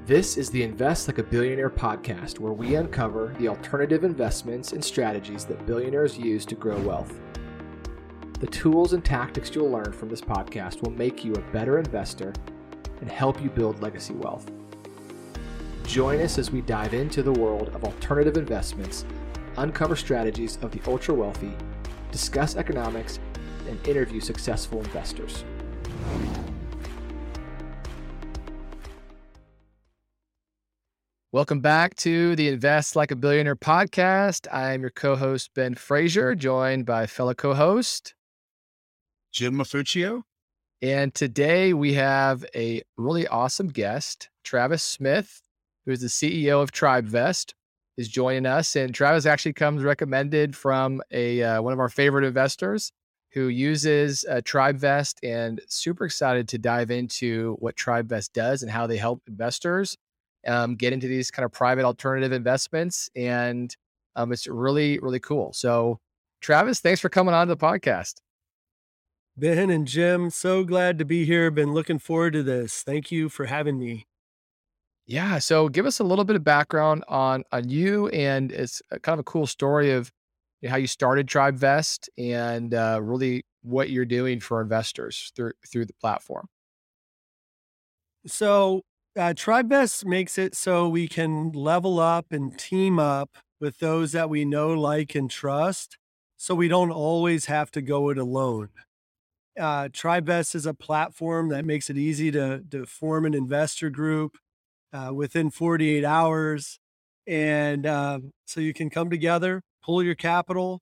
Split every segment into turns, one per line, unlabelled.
This is the Invest Like a Billionaire podcast, where we uncover the alternative investments and strategies that billionaires use to grow wealth. The tools and tactics you'll learn from this podcast will make you a better investor and help you build legacy wealth. Join us as we dive into the world of alternative investments, uncover strategies of the ultra wealthy, discuss economics, and interview successful investors. Welcome back to the Invest Like a Billionaire podcast. I am your co-host, Ben Frazier, joined by fellow co-host
Jim Mafuccio.
And today we have a really awesome guest, Travis Smith, who is the CEO of TribeVest, is joining us. And Travis actually comes recommended from one of our favorite investors who uses TribeVest, and super excited to dive into what TribeVest does and how they help investors get into these kind of private alternative investments. And it's really, really cool. So Travis, thanks for coming on to the podcast.
Ben and Jim, so glad to be here. Been looking forward to this. Thank you for having me.
Yeah. So give us a little bit of background on you, and it's kind of a cool story of how you started TribeVest and really what you're doing for investors through the platform.
So TribeVest makes it so we can level up and team up with those that we know, like, and trust, so we don't always have to go it alone. TribeVest is a platform that makes it easy to form an investor group within 48 hours. And so you can come together, pull your capital,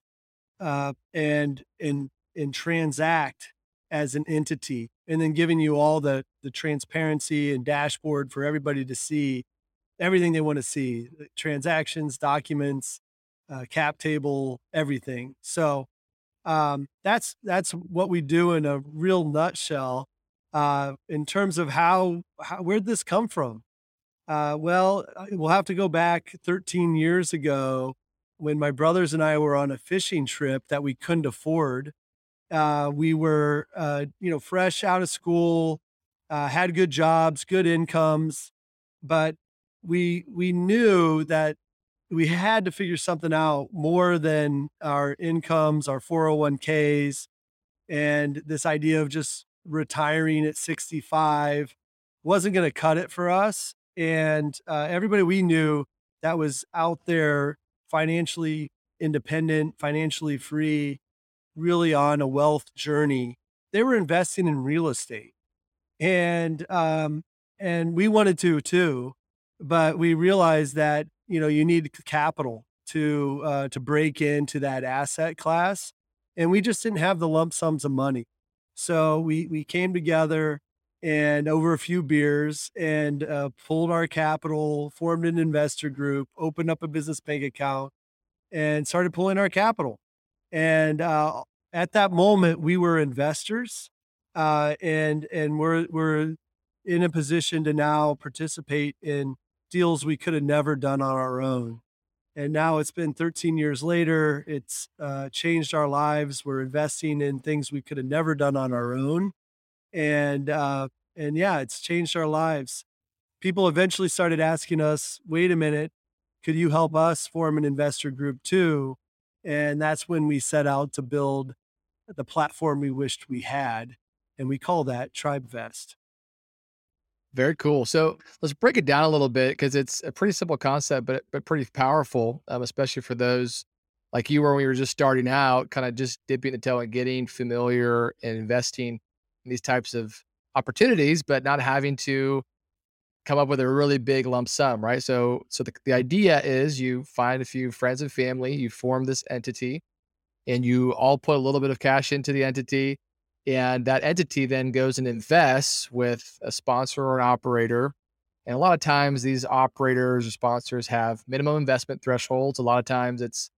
and transact as an entity, and then giving you all the transparency and dashboard for everybody to see everything they want to see: transactions, documents, cap table, everything. So that's what we do in a real nutshell. In terms of where'd this come from? Well, we'll have to go back 13 years ago when my brothers and I were on a fishing trip that we couldn't afford. We were, fresh out of school, had good jobs, good incomes, but we knew that we had to figure something out more than our incomes, our 401ks, and this idea of just retiring at 65 wasn't going to cut it for us. And everybody we knew that was out there financially independent, financially free, really on a wealth journey, they were investing in real estate. And we wanted to too, but we realized that, you need capital to break into that asset class. And we just didn't have the lump sums of money. So we came together and over a few beers and pulled our capital, formed an investor group, opened up a business bank account, and started pulling our capital. And at that moment, we were investors, and we're in a position to now participate in deals we could have never done on our own. And now it's been 13 years later. It's changed our lives. We're investing in things we could have never done on our own, and yeah, it's changed our lives. People eventually started asking us, "Wait a minute, could you help us form an investor group too?" And that's when we set out to build the platform we wished we had. And we call that TribeVest.
Very cool. So let's break it down a little bit, because it's a pretty simple concept, but pretty powerful, especially for those like you were when we were just starting out, kind of just dipping the toe and getting familiar and investing in these types of opportunities, but not having to come up with a really big lump sum, right? So the idea is you find a few friends and family, you form this entity, and you all put a little bit of cash into the entity. And that entity then goes and invests with a sponsor or an operator. And a lot of times these operators or sponsors have minimum investment thresholds. A lot of times it's,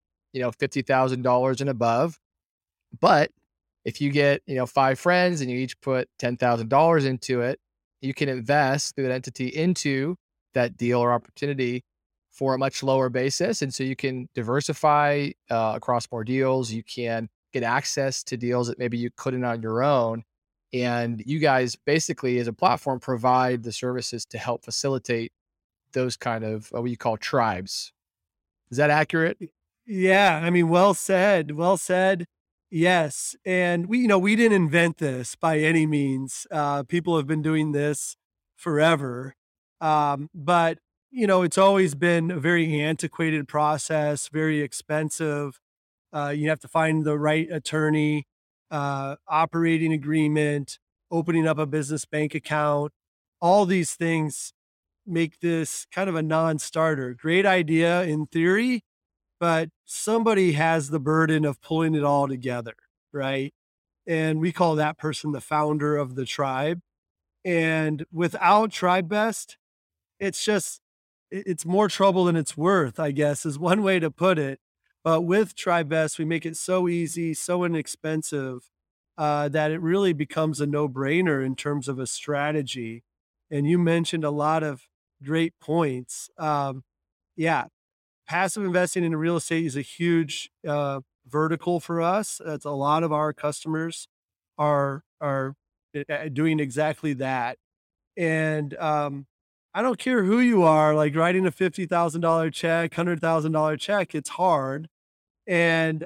$50,000 and above. But if you get, 5 friends and you each put $10,000 into it, you can invest through that entity into that deal or opportunity for a much lower basis. And so you can diversify across more deals. You can get access to deals that maybe you couldn't on your own. And you guys basically, as a platform, provide the services to help facilitate those kind of what you call tribes. Is that accurate?
Yeah, I mean, well said, well said. Yes, and we didn't invent this by any means. People have been doing this forever, but it's always been a very antiquated process, very expensive. You have to find the right attorney, operating agreement, opening up a business bank account. All these things make this kind of a non-starter. Great idea in theory, but somebody has the burden of pulling it all together, right? And we call that person the founder of the tribe. And without TribeVest, it's just it's more trouble than it's worth, I guess, is one way to put it. But with TribeVest, we make it so easy, so inexpensive, that it really becomes a no-brainer in terms of a strategy. And you mentioned a lot of great points. Yeah, passive investing in real estate is a huge vertical for us. It's a lot of our customers are doing exactly that. And I don't care who you are, like writing a $50,000 check, $100,000 check, it's hard. And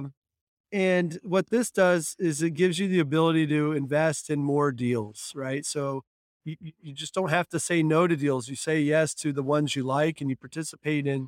and what this does is it gives you the ability to invest in more deals, right? So you just don't have to say no to deals. You say yes to the ones you like, and you participate in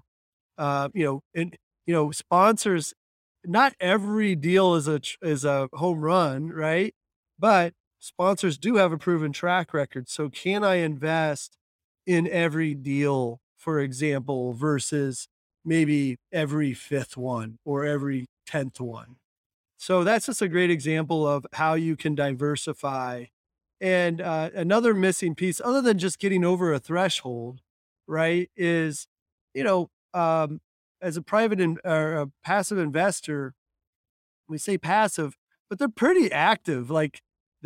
and sponsors. Not every deal is a home run, right? But sponsors do have a proven track record. So can I invest in every deal, for example, versus maybe every fifth one or every 10th one? So that's just a great example of how you can diversify. And another missing piece, other than just getting over a threshold, right, is, you know, um, as a or a passive investor, we say passive, but they're pretty active. Like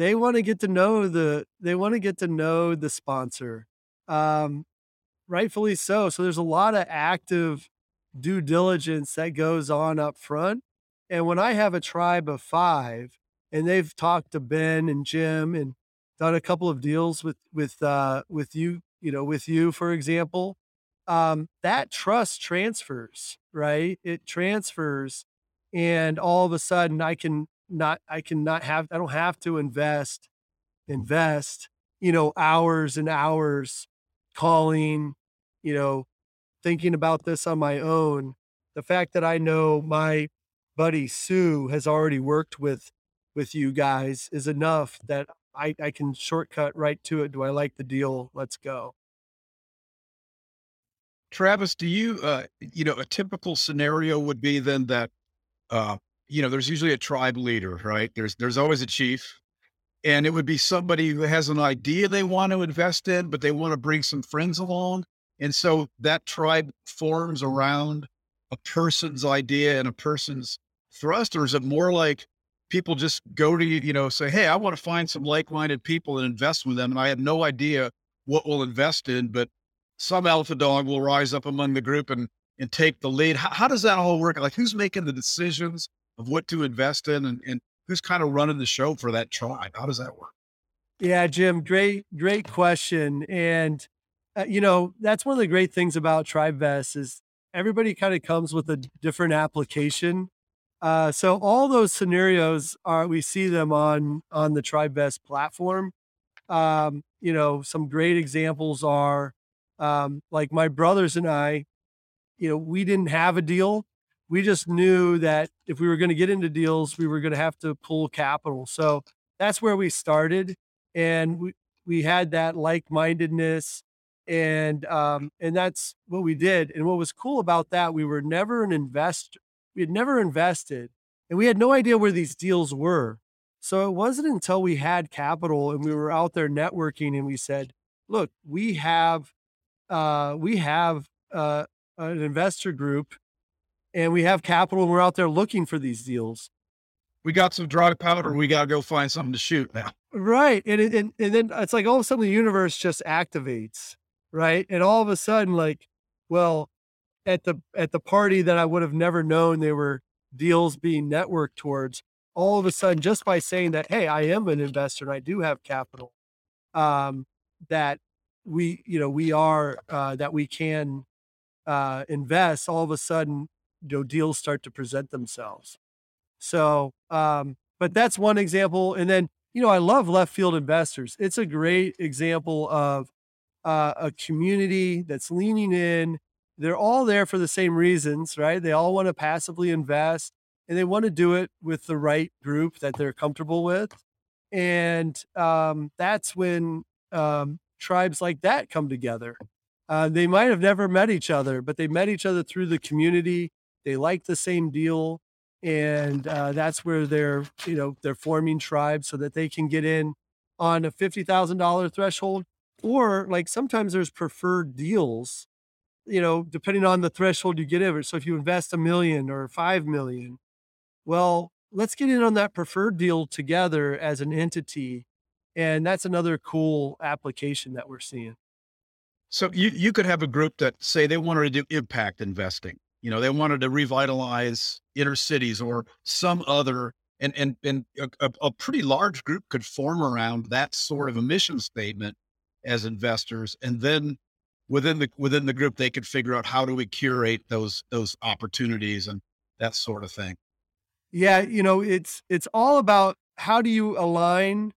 they want to get to know the sponsor, um, rightfully so. So there's a lot of active due diligence that goes on up front. And when I have a tribe of 5 and they've talked to Ben and Jim and done a couple of deals with you, with you, for example, that trust transfers, right? It transfers, and all of a sudden I don't have to invest, hours and hours calling, you know, thinking about this on my own. The fact that I know my buddy Sue has already worked with you guys is enough that I can shortcut right to it. Do I like the deal? Let's go.
Travis, do you, a typical scenario would be then that, uh, there's usually a tribe leader, right? There's always a chief, and it would be somebody who has an idea they want to invest in, but they want to bring some friends along. And so that tribe forms around a person's idea and a person's thrust, or is it more like people just go to you, say, hey, I want to find some like-minded people and invest with them. And I have no idea what we'll invest in, but some alpha dog will rise up among the group and take the lead. How does that all work? Like who's making the decisions of what to invest in and who's kind of running the show for that tribe? How does that work?
Yeah, Jim, great question. And that's one of the great things about TribeVest is everybody kind of comes with a different application. So all those scenarios we see them on the TribeVest platform. Some great examples are like my brothers and I, we didn't have a deal. We just knew that if we were going to get into deals, we were going to have to pull capital. So that's where we started, and we had that like-mindedness, and that's what we did. And what was cool about that, we were never an investor. We had never invested, and we had no idea where these deals were. So it wasn't until we had capital and we were out there networking, and we said, "Look, we have an investor group, and we have capital, and we're out there looking for these deals."
We got some dry powder. We got to go find something to shoot now.
Right. And then it's like all of a sudden the universe just activates, right? And all of a sudden, like, well, at the party that I would have never known there were deals being networked towards, all of a sudden, just by saying that, hey, I am an investor and I do have capital, um, that we are, that we can invest, all of a sudden, deals start to present themselves. So, but that's one example. And then, I love left field investors. It's a great example of a community that's leaning in. They're all there for the same reasons, right? They all want to passively invest and they want to do it with the right group that they're comfortable with. And that's when tribes like that come together. They might have never met each other, but they met each other through the community. They like the same deal. And that's where they're forming tribes so that they can get in on a $50,000 threshold. Or like sometimes there's preferred deals, depending on the threshold you get over. So if you invest 1 million or 5 million, well, let's get in on that preferred deal together as an entity. And that's another cool application that we're seeing.
So you could have a group that say they wanted to do impact investing. They wanted to revitalize inner cities or some other, and a pretty large group could form around that sort of a mission statement as investors. And then within the group, they could figure out how do we curate those opportunities and that sort of thing.
Yeah, it's all about how do you align,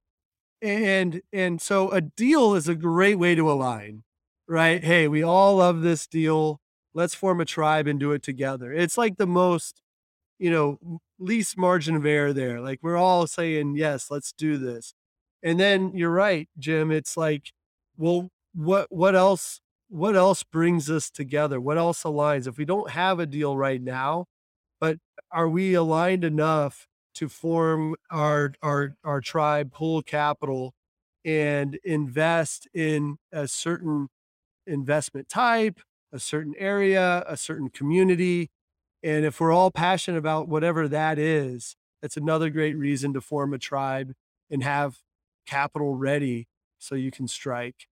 and so a deal is a great way to align, right? Hey, we all love this deal. Let's form a tribe and do it together. It's like the most, least margin of error there. Like we're all saying, yes, let's do this. And then you're right, Jim. It's like, well, what else brings us together? What else aligns? If we don't have a deal right now, but are we aligned enough to form our tribe, pool capital, and invest in a certain investment type, a certain area, a certain community? And if we're all passionate about whatever that is, that's another great reason to form a tribe and have capital ready so you can strike.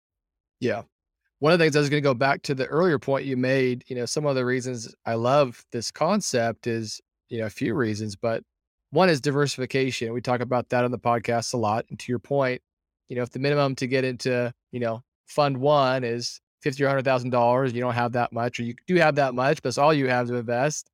Yeah. One of the things I was going to go back to the earlier point you made, some of the reasons I love this concept is, a few reasons, but one is diversification. We talk about that on the podcast a lot. And to your point, if the minimum to get into, fund one is $50,000 or $100,000, you don't have that much, or you do have that much, but it's all you have to invest.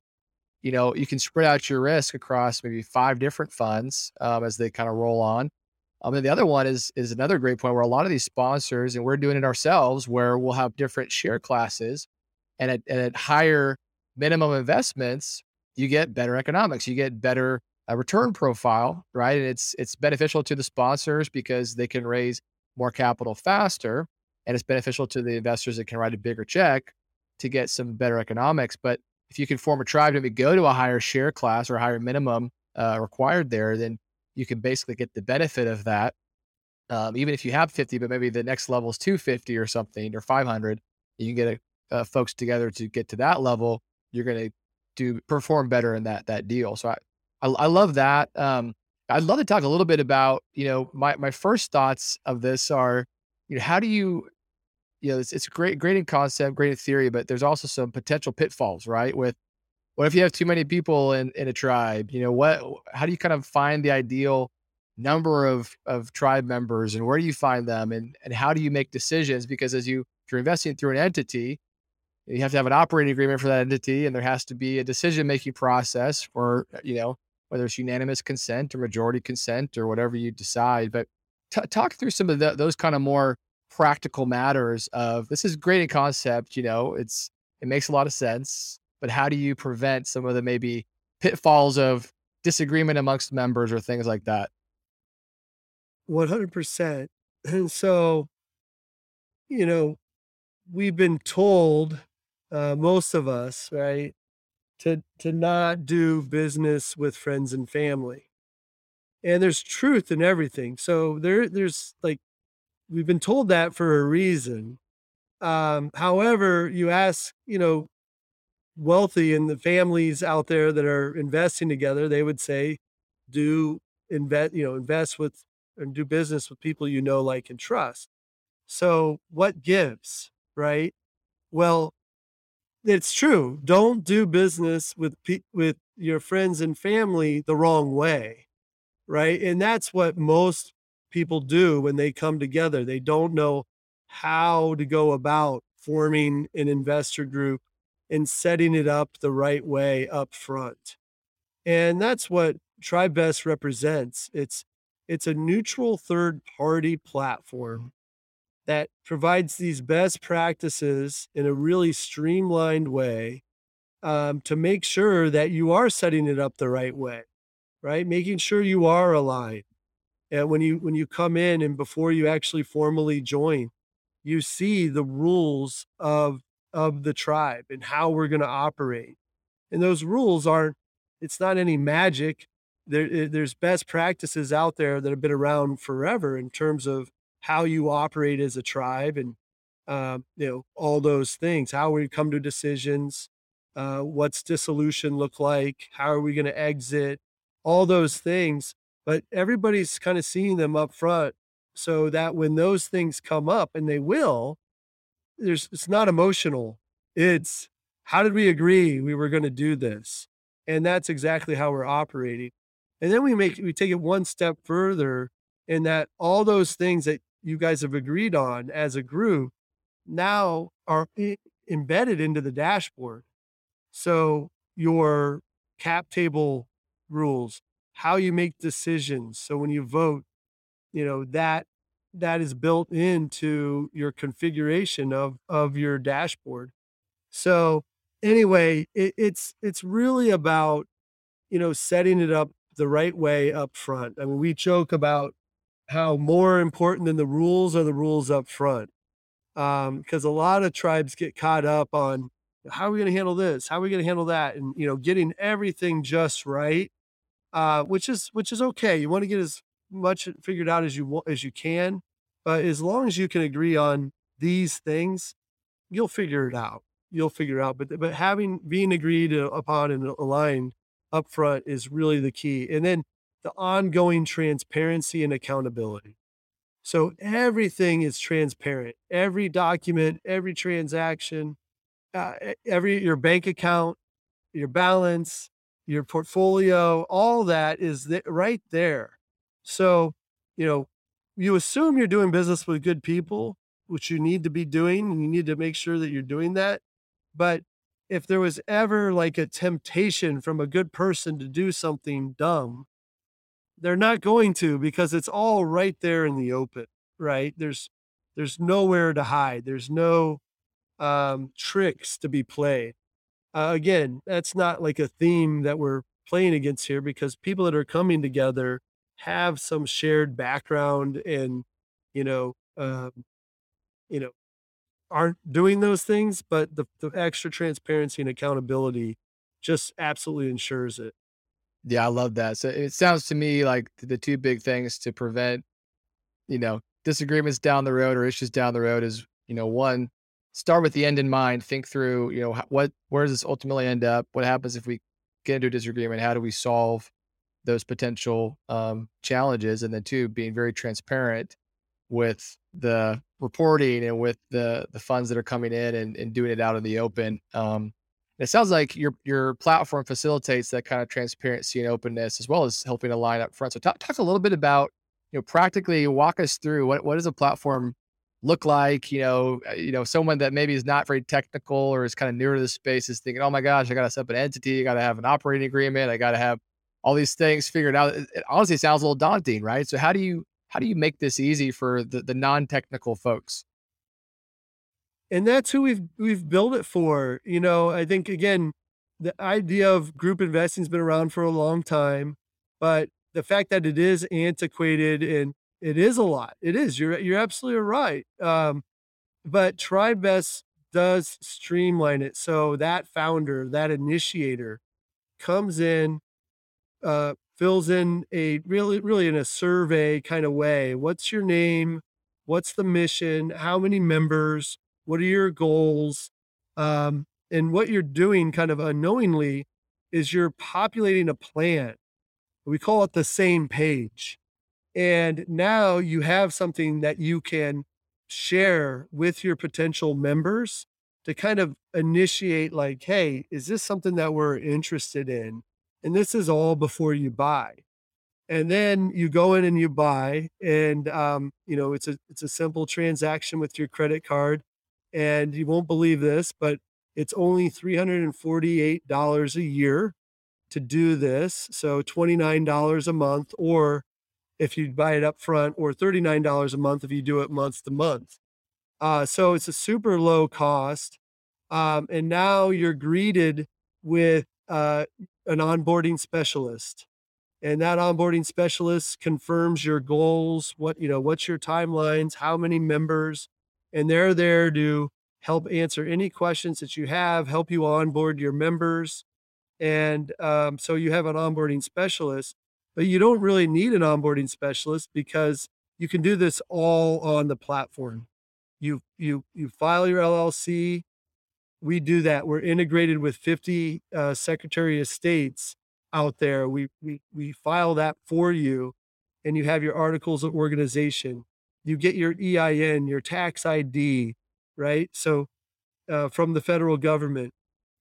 You can spread out your risk across maybe 5 different funds as they kind of roll on. And the other one is another great point where a lot of these sponsors, and we're doing it ourselves, where we'll have different share classes, and at higher minimum investments, you get better economics, you get better return profile, right? And it's beneficial to the sponsors because they can raise more capital faster, and it's beneficial to the investors that can write a bigger check to get some better economics. But if you can form a tribe to go to a higher share class or a higher minimum required there, then you can basically get the benefit of that. Even if you have 50, but maybe the next level is 250 or something, or 500, you can get folks together to get to that level. You're going to perform better in that deal. So I love that. I'd love to talk a little bit about, my first thoughts of this are, how do you, it's great in concept, great in theory, but there's also some potential pitfalls, right? What if you have too many people in a tribe? How do you kind of find the ideal number of tribe members, and where do you find them, and how do you make decisions? Because if you're investing through an entity, you have to have an operating agreement for that entity, and there has to be a decision-making process for, whether it's unanimous consent or majority consent or whatever you decide. But talk through some of those kind of more practical matters of, this is great in concept, it makes a lot of sense, but how do you prevent some of the maybe pitfalls of disagreement amongst members or things like that?
100%. And so, we've been told, most of us, right, to not do business with friends and family. And there's truth in everything. So there's like, we've been told that for a reason. However, you ask, wealthy and the families out there that are investing together, they would say, invest with and do business with people like, and trust. So what gives, right? Well, it's true. Don't do business with your friends and family the wrong way, right? And that's what most people do when they come together. They don't know how to go about forming an investor group and setting it up the right way up front. And that's what TribeVest represents. It's a neutral third party platform that provides these best practices in a really streamlined way, to make sure that you are setting it up the right way, right? Making sure you are aligned. And when you come in and before you actually formally join, you see the rules of the tribe and how we're going to operate. And those rules aren't, it's not any magic. There's best practices out there that have been around forever in terms of how you operate as a tribe and, all those things, how we come to decisions, what's dissolution look like, how are we going to exit, all those things. But everybody's kind of seeing them up front so that when those things come up, and they will, it's not emotional. It's how did we agree we were going to do this? And that's exactly how we're operating. And then we take it one step further in that all those things that you guys have agreed on as a group now are embedded into the dashboard. So your cap table rules, how you make decisions. So when you vote, that is built into your configuration of your dashboard. So anyway, it's really about, setting it up the right way up front. I mean, we joke about how more important than the rules are the rules up front. Because a lot of tribes get caught up on how are we going to handle this? How are we going to handle that? And, getting everything just right, which is okay. You want to get as much figured out as you can, but as long as you can agree on these things, you'll figure it out. You'll figure it out. But being agreed upon and aligned up front is really the key. And then the ongoing transparency and accountability. So everything is transparent. Every document, every transaction, your bank account, your balance, your portfolio, all that is right there. So, you assume you're doing business with good people, which you need to be doing, and you need to make sure that you're doing that. But if there was ever like a temptation from a good person to do something dumb, they're not going to, because it's all right there in the open, right? There's nowhere to hide. There's no tricks to be played. Again, that's not like a theme that we're playing against here, because people that are coming together have some shared background and, you know, um, you know, aren't doing those things, but the extra transparency and accountability just absolutely ensures it.
Yeah, I love that. So it sounds to me like the two big things to prevent, disagreements down the road or issues down the road is, one, start with the end in mind, think through, where does this ultimately end up? What happens if we get into a disagreement? How do we solve those potential challenges? And then two, being very transparent with the reporting and with the funds that are coming in and doing it out in the open. It sounds like your platform facilitates that kind of transparency and openness, as well as helping align up front. So talk a little bit about, practically walk us through what does a platform look like? Someone that maybe is not very technical or is kind of newer to the space is thinking, oh my gosh, I got to set up an entity, I got to have an operating agreement, I got to have all these things figured out. It honestly sounds a little daunting, right? So how do you make this easy for the non-technical folks?
And that's who we've built it for. I think, again, the idea of group investing has been around for a long time, but the fact that it is antiquated and it is a lot. It is. You're absolutely right. But TribeVest does streamline it. So that founder, that initiator comes in, fills in a really in a survey kind of way. What's your name? What's the mission? How many members? What are your goals? And what you're doing kind of unknowingly is you're populating a plan. We call it the same page. And now you have something that you can share with your potential members to kind of initiate, like, hey, is this something that we're interested in? And this is all before you buy. And then you go in and you buy, and it's a simple transaction with your credit card, and you won't believe this, but it's only $348 a year to do this. So $29 a month, or if you buy it up front, or $39 a month if you do it month to month. So it's a super low cost. And now you're greeted with an onboarding specialist. And that onboarding specialist confirms your goals, what's your timelines, how many members, and they're there to help answer any questions that you have, help you onboard your members. And so you have an onboarding specialist, but you don't really need an onboarding specialist because you can do this all on the platform. You file your LLC. We do that. We're integrated with 50 Secretary of States out there. We file that for you, and you have your articles of organization. You get your EIN, your tax ID, right? So from the federal government.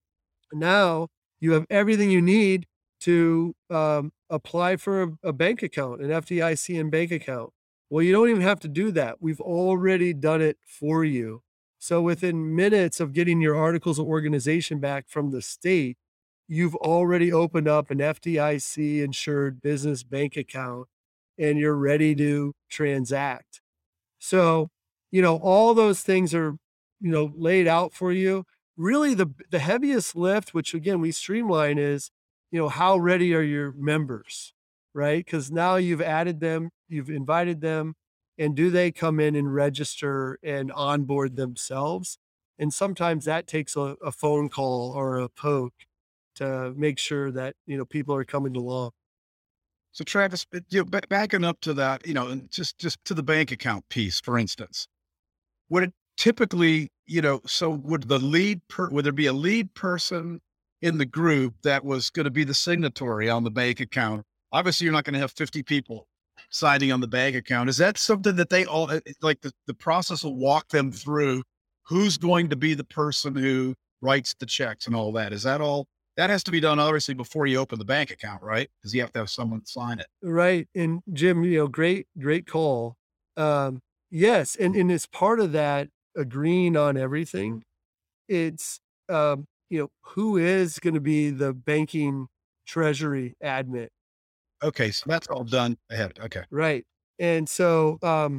Now you have everything you need to apply for a bank account, an FDIC and bank account. Well, you don't even have to do that. We've already done it for you. So within minutes of getting your articles of organization back from the state, you've already opened up an FDIC insured business bank account and you're ready to transact. So, all those things are, laid out for you. Really the heaviest lift, which again, we streamline, is, how ready are your members, right? Because now you've added them, you've invited them, and do they come in and register and onboard themselves? And sometimes that takes a phone call or a poke to make sure that, people are coming along.
So Travis, backing up to that, and just to the bank account piece, for instance, would it typically, so would would there be a lead person in the group that was going to be the signatory on the bank account? Obviously, you're not going to have 50 people signing on the bank account. Is that something that they all, like the process will walk them through who's going to be the person who writes the checks and all that? Is that all? That has to be done obviously before you open the bank account, right? Because you have to have someone sign it.
Right. And Jim, great call. Yes. And it's part of that agreeing on everything. It's, who is going to be the banking treasury admin?
Okay. So that's all done ahead. Okay.
Right. And so,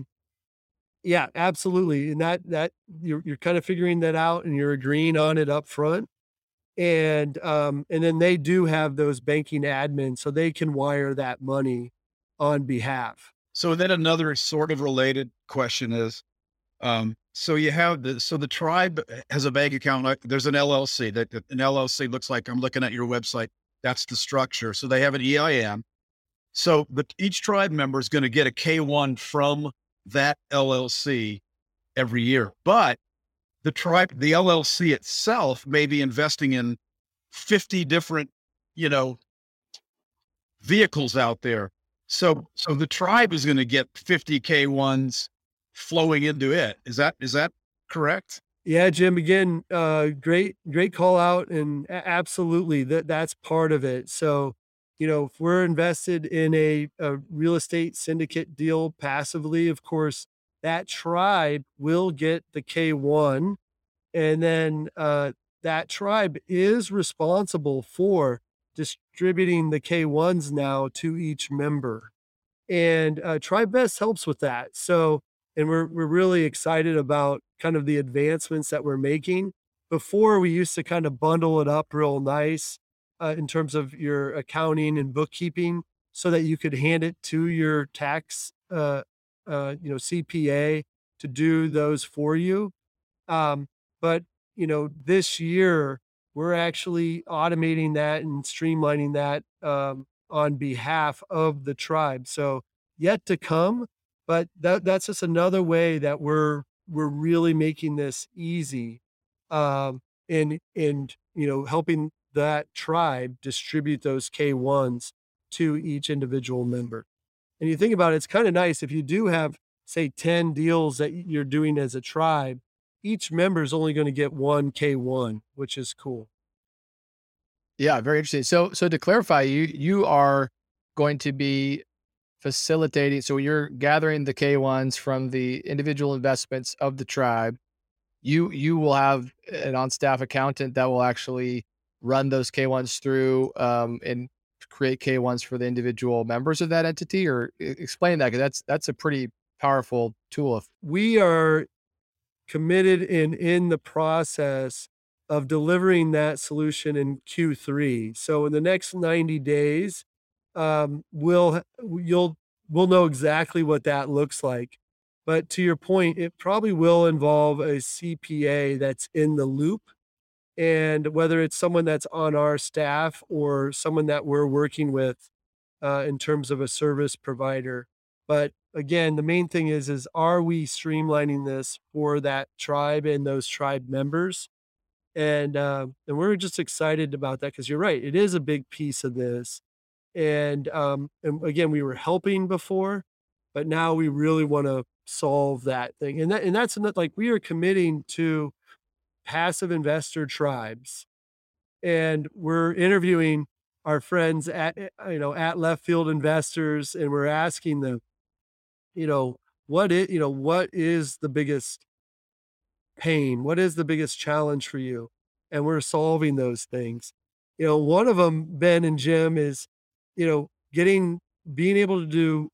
yeah, absolutely. And that you're kind of figuring that out and you're agreeing on it up front. And then they do have those banking admins, so they can wire that money on behalf.
So then another sort of related question is, so you have the tribe has a bank account. There's an LLC an LLC looks like, I'm looking at your website. That's the structure. So they have an EIN. So each tribe member is going to get a K-1 from that LLC every year, but the LLC itself may be investing in 50 different, vehicles out there. So the tribe is going to get 50 K-1s flowing into it. Is that correct?
Yeah, Jim, again, great call out. And absolutely that's part of it. So, if we're invested in a real estate syndicate deal passively, of course, that tribe will get the K-1, and then that tribe is responsible for distributing the K-1s now to each member. And TribeVest helps with that. So, and we're really excited about kind of the advancements that we're making. Before, we used to kind of bundle it up real nice in terms of your accounting and bookkeeping, so that you could hand it to your tax CPA to do those for you. But, this year we're actually automating that and streamlining that on behalf of the tribe. So yet to come, but that's just another way that we're really making this easy, and helping that tribe distribute those K-1s to each individual member. And you think about it, it's kind of nice if you do have, say, 10 deals that you're doing as a tribe. Each member is only going to get one K-1, which is cool.
Yeah, very interesting. So to clarify, you are going to be facilitating, so you're gathering the K-1s from the individual investments of the tribe. You will have an on-staff accountant that will actually run those K-1s through, and create K-1s for the individual members of that entity, or explain that, because that's a pretty powerful tool. If
We are committed and in the process of delivering that solution in Q3. So in the next 90 days, we'll know exactly what that looks like. But to your point, it probably will involve a CPA that's in the loop. And whether it's someone that's on our staff or someone that we're working with in terms of a service provider. But again, the main thing is are we streamlining this for that tribe and those tribe members? And we're just excited about that because you're right, it is a big piece of this. And again, we were helping before, but now we really want to solve that thing. And that's not like we are committing to passive investor tribes, and we're interviewing our friends at at Left Field Investors, and we're asking them, what is the biggest pain? What is the biggest challenge for you? And we're solving those things. One of them, Ben and Jim, is, getting being able to do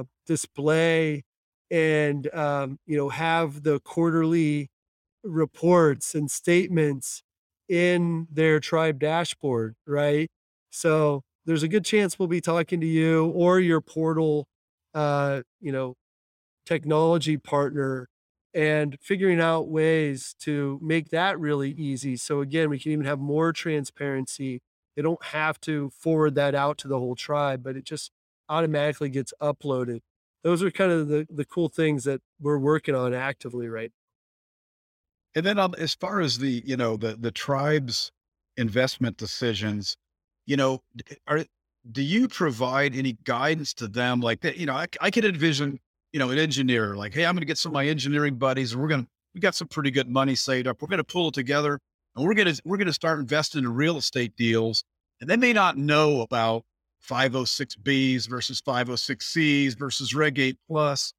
display and have the quarterly reports and statements in their tribe dashboard, right? So there's a good chance we'll be talking to you or your portal, uh, you know, technology partner, and figuring out ways to make that really easy. So again, we can even have more transparency. They don't have to forward that out to the whole tribe, but it just automatically gets uploaded. Those are kind of the cool things that we're working on actively right.
And then as far as the tribe's investment decisions, you know, do you provide any guidance to them? Like that, I could envision, an engineer like, hey, I'm going to get some of my engineering buddies, and we got some pretty good money saved up. We're going to pull it together, and we're going to start investing in real estate deals. And they may not know about 506Bs versus 506Cs versus Reg 8 plus.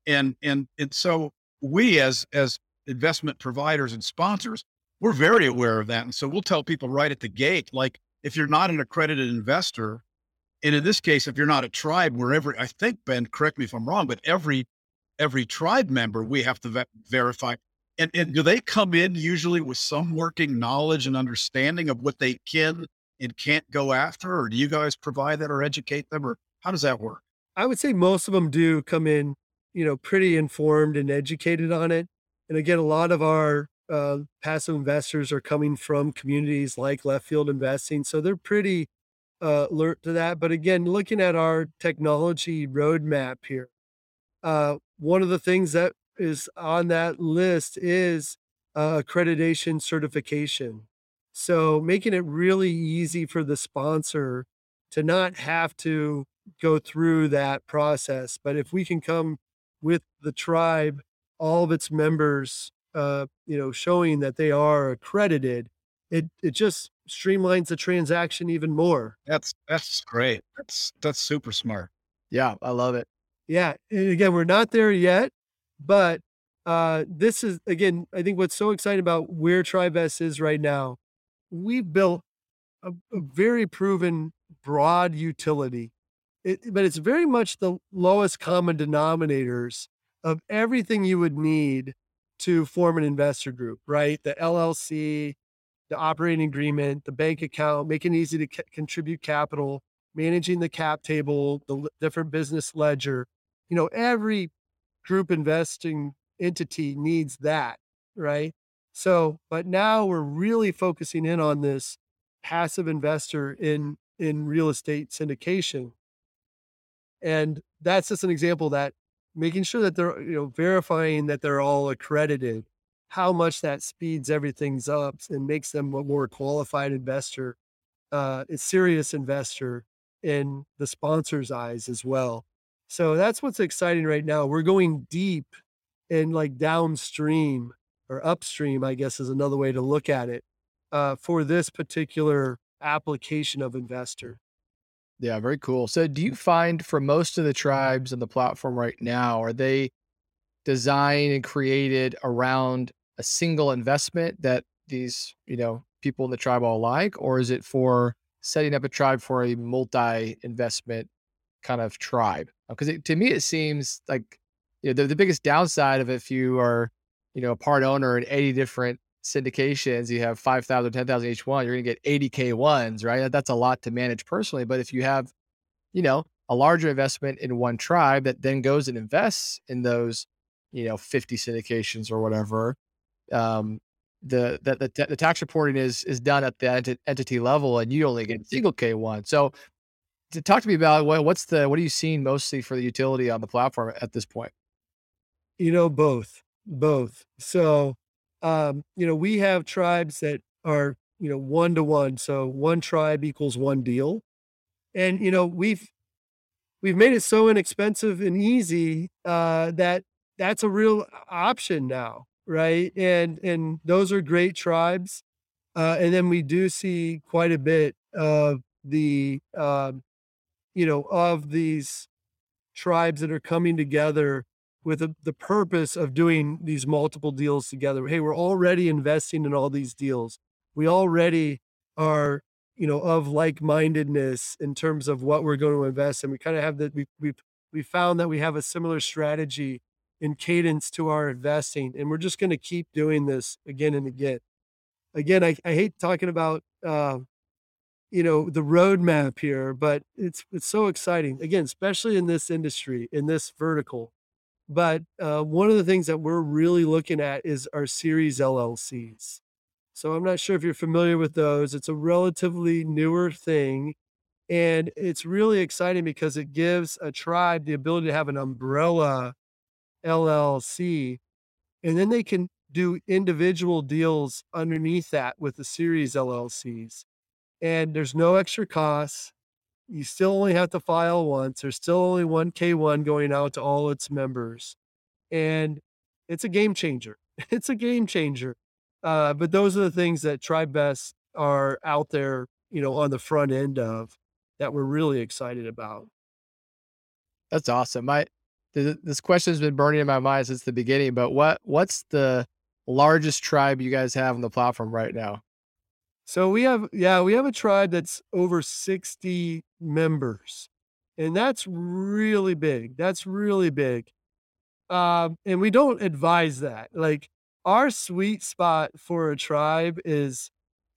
And so we as investment providers and sponsors, we're very aware of that. And so we'll tell people right at the gate, like, if you're not an accredited investor, and in this case, if you're not a tribe, I think, Ben, correct me if I'm wrong, but every tribe member, we have to verify. And do they come in usually with some working knowledge and understanding of what they can and can't go after? Or do you guys provide that or educate them? Or how does that work?
I would say most of them do come in, pretty informed and educated on it. And again, a lot of our passive investors are coming from communities like Left Field Investing, so they're pretty alert to that. But again, looking at our technology roadmap here, one of the things that is on that list is accreditation certification. So making it really easy for the sponsor to not have to go through that process. But if we can come with the tribe, all of its members, showing that they are accredited, it just streamlines the transaction even more.
That's great. That's super smart.
Yeah, I love it.
Yeah, and again, we're not there yet, but, this is again, I think what's so exciting about where TribeVest is right now, we've built a very proven broad utility. But it's very much the lowest common denominators of everything you would need to form an investor group, right? The LLC, the operating agreement, the bank account, making it easy to contribute capital, managing the cap table, the different business ledger. Every group investing entity needs that, right? So, but now we're really focusing in on this passive investor in real estate syndication. And that's just an example that making sure that they're, verifying that they're all accredited, how much that speeds everything's up and makes them a more qualified investor, a serious investor in the sponsor's eyes as well. So that's what's exciting right now. We're going deep and like downstream or upstream, I guess is another way to look at it, for this particular application of investor.
Yeah, very cool. So do you find for most of the tribes on the platform right now, are they designed and created around a single investment that these, people in the tribe all like, or is it for setting up a tribe for a multi-investment kind of tribe? Because to me, it seems like the biggest downside of if you are, a part owner in 80 different syndications, you have 5,000, 10,000 each one, you're going to get 80K ones, right? That's a lot to manage personally. But if you have, a larger investment in one tribe that then goes and invests in those, 50 syndications or whatever, um, the tax reporting is done at the entity level, and you only get a single K one. So to talk to me about what are you seeing mostly for the utility on the platform at this point?
Both, both. So, we have tribes that are, one to one. So one tribe equals one deal. And, we've made it so inexpensive and easy, that that's a real option now, right? And those are great tribes. And then we do see quite a bit of of these tribes that are coming together with the purpose of doing these multiple deals together. Hey, we're already investing in all these deals. We already are, of like-mindedness in terms of what we're going to invest in. We kind of have that. We found that we have a similar strategy and cadence to our investing, and we're just going to keep doing this again and again. Again, I hate talking about the roadmap here, but it's so exciting. Again, especially in this industry, in this vertical. But one of the things that we're really looking at is our series LLCs. So I'm not sure if you're familiar with those. It's a relatively newer thing. And it's really exciting because it gives a tribe the ability to have an umbrella LLC, and then they can do individual deals underneath that with the series LLCs. And there's no extra costs. You still only have to file once. There's still only one K1 going out to all its members. And it's a game changer. It's a game changer. But those are the things that TribeVest are out there, on the front end of that we're really excited about.
That's awesome. This question has been burning in my mind since the beginning, but what's the largest tribe you guys have on the platform right now?
So we have a tribe that's over 60 members. And that's really big. That's really big. And we don't advise that. Like our sweet spot for a tribe is,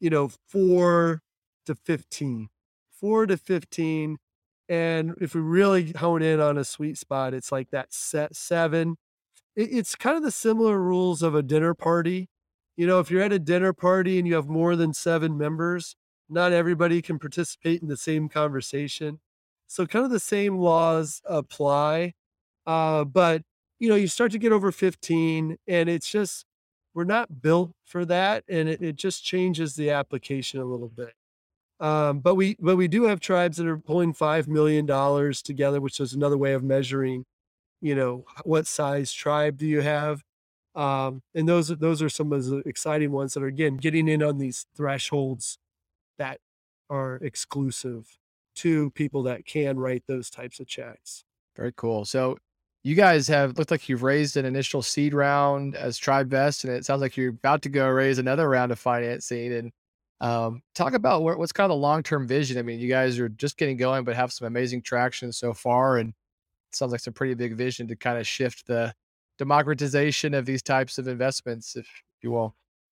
4 to 15. 4 to 15. And if we really hone in on a sweet spot, it's like that set 7. It's kind of the similar rules of a dinner party. If you're at a dinner party and you have more than 7 members, not everybody can participate in the same conversation. So kind of the same laws apply. But you start to get over 15 and it's just, we're not built for that. And it just changes the application a little bit. But we do have tribes that are pulling $5 million together, which is another way of measuring, what size tribe do you have? And those are some of the exciting ones that are again getting in on these thresholds that are exclusive to people that can write those types of checks.
Very cool. So you guys have looked like you've raised an initial seed round as TribeVest, and it sounds like you're about to go raise another round of financing. And talk about what's kind of the long-term vision. I mean, you guys are just getting going, but have some amazing traction so far, and it sounds like some pretty big vision to kind of shift the democratization of these types of investments, if you will.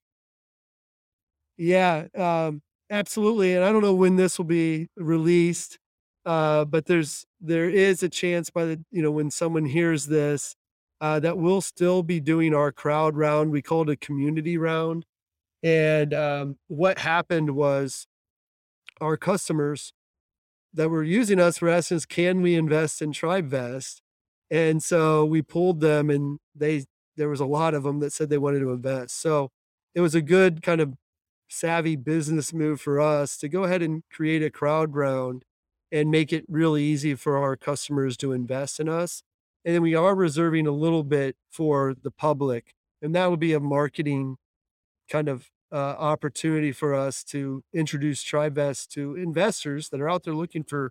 Yeah, absolutely. And I don't know when this will be released, but there is a chance by when someone hears this, that we'll still be doing our crowd round. We call it a community round. And what happened was our customers that were using us were asking us, can we invest in TribeVest? And so we pulled them and there was a lot of them that said they wanted to invest. So it was a good kind of savvy business move for us to go ahead and create a crowd round and make it really easy for our customers to invest in us. And then we are reserving a little bit for the public. And that would be a marketing kind of opportunity for us to introduce TribeVest to investors that are out there looking for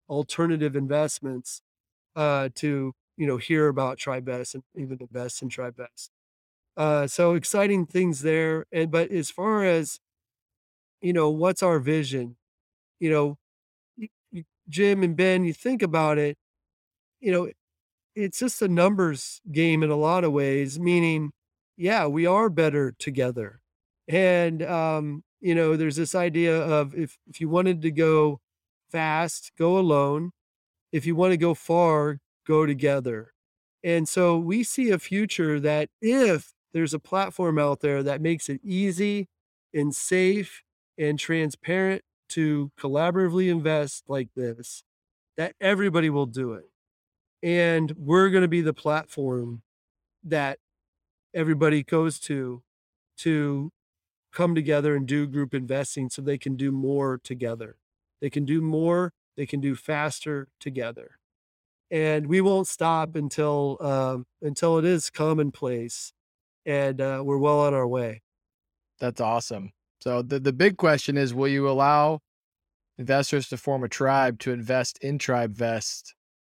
alternative investments to hear about TribeVest and even invest in TribeVest. So exciting things there. And but as far as what's our vision? You know, Jim and Ben, you think about it. You know, it's just a numbers game in a lot of ways. Meaning, yeah, we are better together. And there's this idea of if you wanted to go fast, go alone. If you want to go far, go together. And so we see a future that if there's a platform out there that makes it easy and safe and transparent to collaboratively invest like this, that everybody will do it. And we're going to be the platform that everybody goes to come together and do group investing so they can do more together. They can do more, they can do faster together. And we won't stop until it is commonplace, and we're well on our way.
That's awesome. So the big question is, will you allow investors to form a tribe to invest in TribeVest?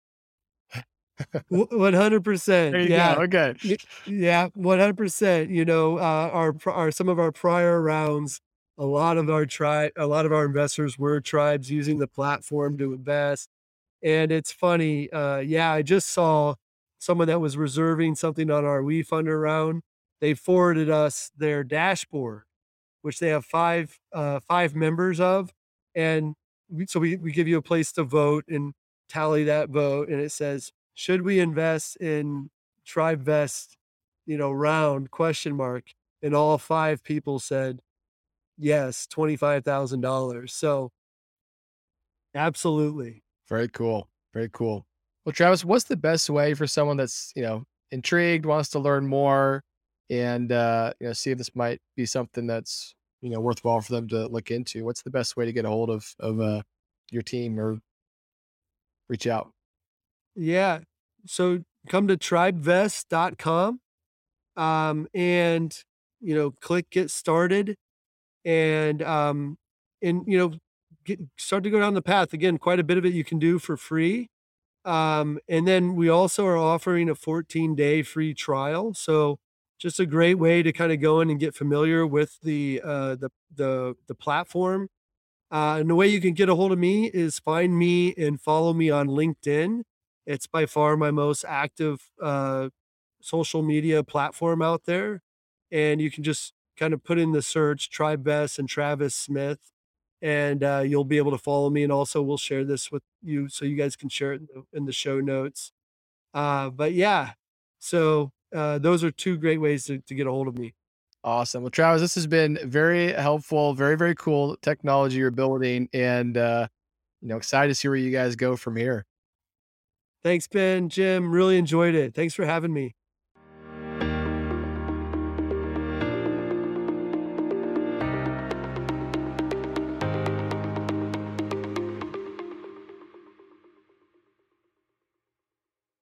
100%.
There you
Yeah.
go. Okay.
Yeah, 100%. Some of our prior rounds, a lot of our investors were tribes using the platform to invest. And it's funny. Yeah, I just saw someone that was reserving something on our WeFunder round. They forwarded us their dashboard, which they have five members of, and we give you a place to vote and tally that vote, and it says, should we invest in TribeVest, round question mark, and all five people said yes, $25,000. So absolutely.
Very cool. Very cool. Well, Travis, what's the best way for someone that's, intrigued, wants to learn more and, see if this might be something that's, worthwhile for them to look into? What's the best way to get a hold of your team or reach out?
Yeah. So come to tribevest.com, and click get started, and start to go down the path. Again, quite a bit of it you can do for free. And then we also are offering a 14-day free trial. So just a great way to kind of go in and get familiar with the platform. And the way you can get a hold of me is find me and follow me on LinkedIn. It's by far my most active social media platform out there. And you can just kind of put in the search TribeVest and Travis Smith, and you'll be able to follow me. And also, we'll share this with you so you guys can share it in the show notes. But yeah, so those are two great ways to get a hold of me.
Awesome. Well, Travis, this has been very helpful, very, very cool technology you're building, and excited to see where you guys go from here.
Thanks, Ben, Jim. Really enjoyed it. Thanks for having me.